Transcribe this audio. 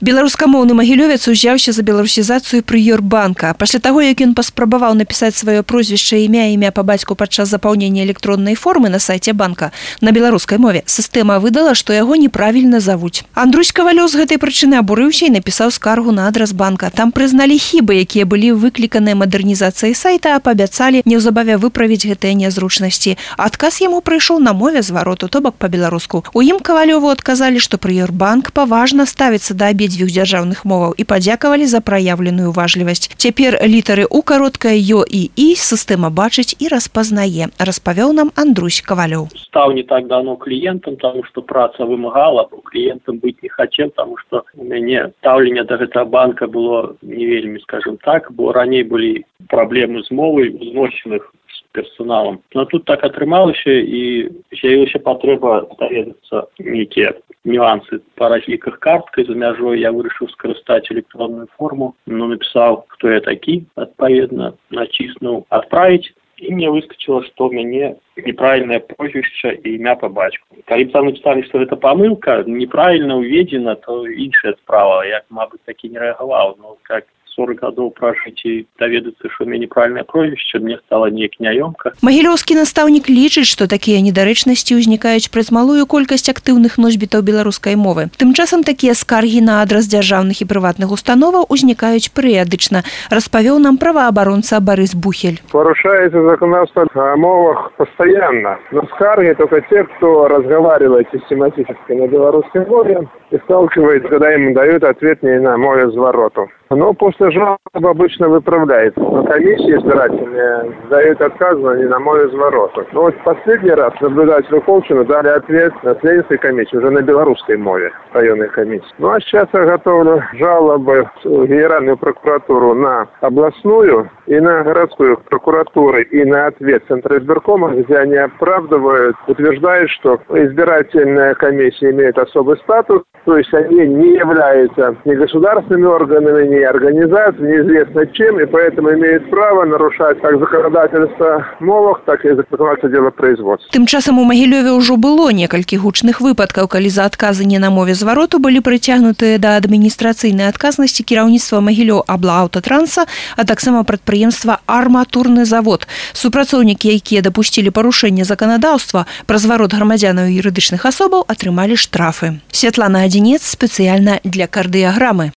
Беларускамоўны магілёвец узяўся за беларусізацыю прыёрбанка. Пасля таго, як ён паспрабаваў напісаць сваё прозвішча і імя па бацьку падчас запаўнення электроннай формы на сайце банка на беларускай мове, сістэма выдала, што яго неправільна завуць. Андрусь Кавалёў з гэтай прычыны абурыўся і напісаў скаргу на адрас банка. Там прызналі хібы, якія былі выкліканыя мадэрнізацыяй сайта, а паабяцалі неўзабаве выправіць гэтыя нязручнасці. Адказ яму прыйшоў на мове звароту, то бок па-беларуску. У ім Кавалёву адказалі, што прыёрбанк паважна ставіцца да абедзвюх дзяржаўных моваў і падзякавалі за праяўленую уважлівасць. Цяпер літары У кароткае Ё і І сістэма бачыць і распазнае, распавёў нам Андрусь Кавалёў. Стал не так давно клиентом, потому что праца вымагала, бо клиентом быть не хотел, потому что у мяне стаўленне до гэтага банка было не вельмі, скажем так, бо раней былі праблемы з мовай зносіных з персоналом. Но тут так атрымалася і з'явілася патрэба даведацца нейкія нюансы по разліках карткай за мяжой. Я вырашыў скарыстаць электронную форму, напісаў, хто я такі, адпаведна націснуў «Отправить», и мне выскочило, что у меня неправильное прозвище и имя по бацьку. Калі б там написали, что это помылка, неправильно уведена, то іншая справа. Я, мабуть, таки не реагировал, но как 40 гадоў пражыць і даведацца, што у мяне неправільнае прозвішча, мне стала неяк няёмка. Магілёўскі настаўнік лічыць, што такія недарэчнасці ўзнікаюць праз малую колькасць актыўных носьбітаў беларускай мовы. Тым часам такія скаргі на адрас дзяржаўных і прыватных установаў узнікаюць перыядычна, распавёў нам праваабаронца Борис Бухель. Порушается законодательство о мовах постоянно. Но скарги только те, кто разговаривает систематически на белорусской мове и сталкивается, когда им дают ответ не на мове звороту. Но после жалоб обычно выправляется. Но комиссии избирательные дают отказ не на мове звороту. Но вот последний раз наблюдателю Колчину дали ответ на следующей комиссии, уже на белорусской мове районной комиссии. Ну а сейчас я готовлю жалобы в Генеральную прокуратуру на областную и на городскую прокуратуру и на ответ Центра избиркома, где они оправдывают, утверждают, что избирательная комиссия имеет особый статус, то есть они не являются ни государственными органами, ни организацией, неизвестно чем, и поэтому имеют право нарушать как законодательство мовах, так и законодательство делопроизводства. Тым часам у Магілёве ўжо было некалькі гучных выпадкаў, калі за адказы не на мове звароту былі прыцягнутыя да адміністрацыйнай адказнасці кіраўніцтва Магілёў-Аблаўтатранса, а таксама прадпрыемства «Арматурны завод». Супрацоўнікі, якія дапусцілі парушэнне заканадаўства пра зварот грамадзянаў і юрыдычных асобаў, атрымалі штрафы. Святлана Адзінец спецыяльна для кардыяграмы.